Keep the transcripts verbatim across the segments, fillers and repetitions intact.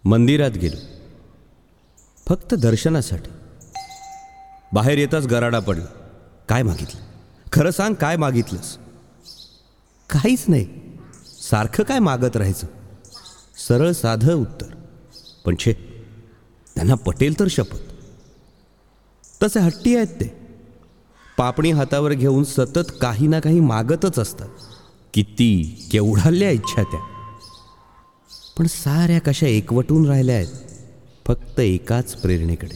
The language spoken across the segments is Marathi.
मंदिरात गेलो फक्त दर्शनासाठी. बाहेर येताच गराडा पडला. काय मागितलं? खरं सांग, काय मागितलंस? काहीच नाही. सारखं काय मागत राहायचं? सरळ साधं उत्तर. पण छे, त्यांना पटेल तर शपथ. तसे हट्टी आहेत ते. पापणी हातावर घेऊन सतत काही ना काही मागतच असतात. किती केवढाल्या इच्छा त्या. पण साऱ्या कशा एकवटून राहिल्या आहेत फक्त एकाच प्रेरणेकडे.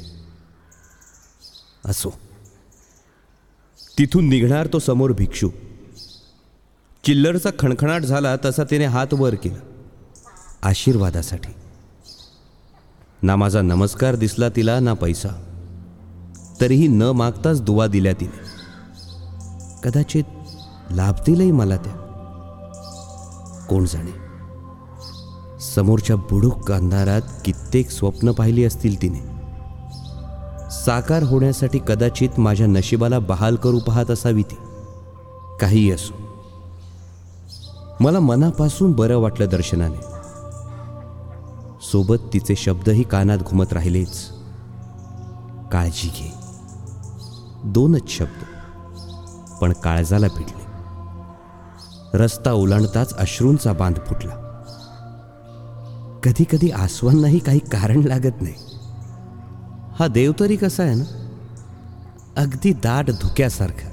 असो. तिथून निघणार तो समोर भिक्षू. चिल्लरचा खणखणाट झाला तसा त्याने हात वर केला आशीर्वादासाठी. ना माझा नमस्कार दिसला तिला, ना पैसा. तरीही न मागताच दुवा दिल्या तिने. कदाचित लाभतीलही मला त्या. कोण जाणे. समोरच्या बुडूक अंधारात कित्येक स्वप्न पाहिली असतील तिने. साकार होण्यासाठी कदाचित माझ्या नशिबाला बहाल करू पाहत असावी ती. काहीही असो, मला मनापासून बरं वाटलं दर्शनाने. सोबत तिचे शब्दही कानात घुमत राहिलेच. काळजी घे. दोनच शब्द, पण काळजाला भिडले. रस्ता ओलांडताच अश्रूंचा बांध फुटला. कधी कधी आसवांनाही काही कारण लागत नाही. हा देव तरी कसा आहे ना, अगदी दाट धुक्यासारखा.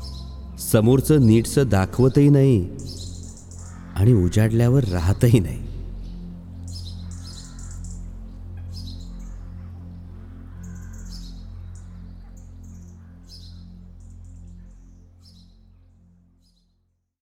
समोरचं नीटसं दाखवतही नाही आणि उजाडल्यावर राहतही नाही.